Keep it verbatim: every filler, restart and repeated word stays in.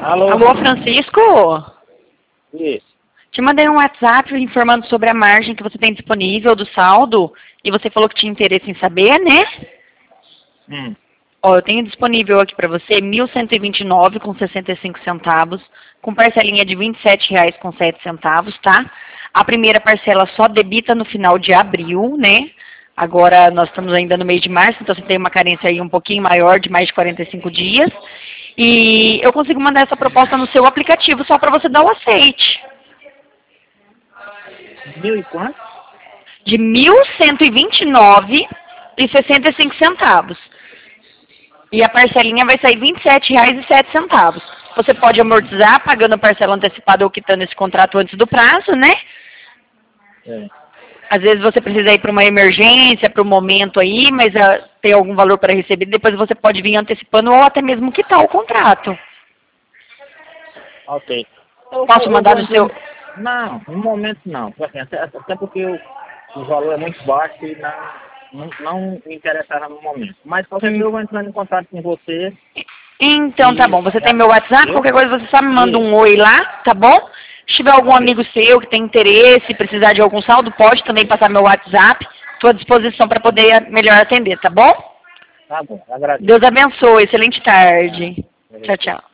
Alô? Alô, Francisco? Isso. Te mandei um WhatsApp informando sobre a margem que você tem disponível do saldo e você falou que tinha interesse em saber, né? Hum. Ó, eu tenho disponível aqui para você mil cento e vinte e nove com sessenta e cinco centavos, com parcelinha de vinte e sete reais com sete centavos, tá? A primeira parcela só debita no final de abril, né? Agora nós estamos ainda no mês de março, então você tem uma carência aí um pouquinho maior, de mais de quarenta e cinco dias. E eu consigo mandar essa proposta no seu aplicativo só para você dar o aceite. Mil e quanto? De mil cento e vinte e nove e sessenta e cinco centavos. E a parcelinha vai sair vinte e sete reais e sete centavos. Você pode amortizar pagando a parcela antecipada ou quitando esse contrato antes do prazo, né? É. Às vezes você precisa ir para uma emergência, para um momento aí, mas uh, tem algum valor para receber, depois você pode vir antecipando ou até mesmo quitar o contrato. Ok. Posso eu mandar vou no seu... Não, no momento não. Assim, até, até porque o, o valor é muito baixo e não, não, não me interessava no momento. Mas qualquer coisa eu vou entrar em contato com você. Então tá bom, você tem meu WhatsApp, Eu? qualquer coisa você só me manda Isso. um oi lá, tá bom? Se tiver algum Ok. amigo seu que tem interesse, precisar de algum saldo, pode também passar meu WhatsApp. Estou à disposição para poder melhor atender, tá bom? Tá bom, agradeço. Deus abençoe, excelente tarde. Tchau, tchau.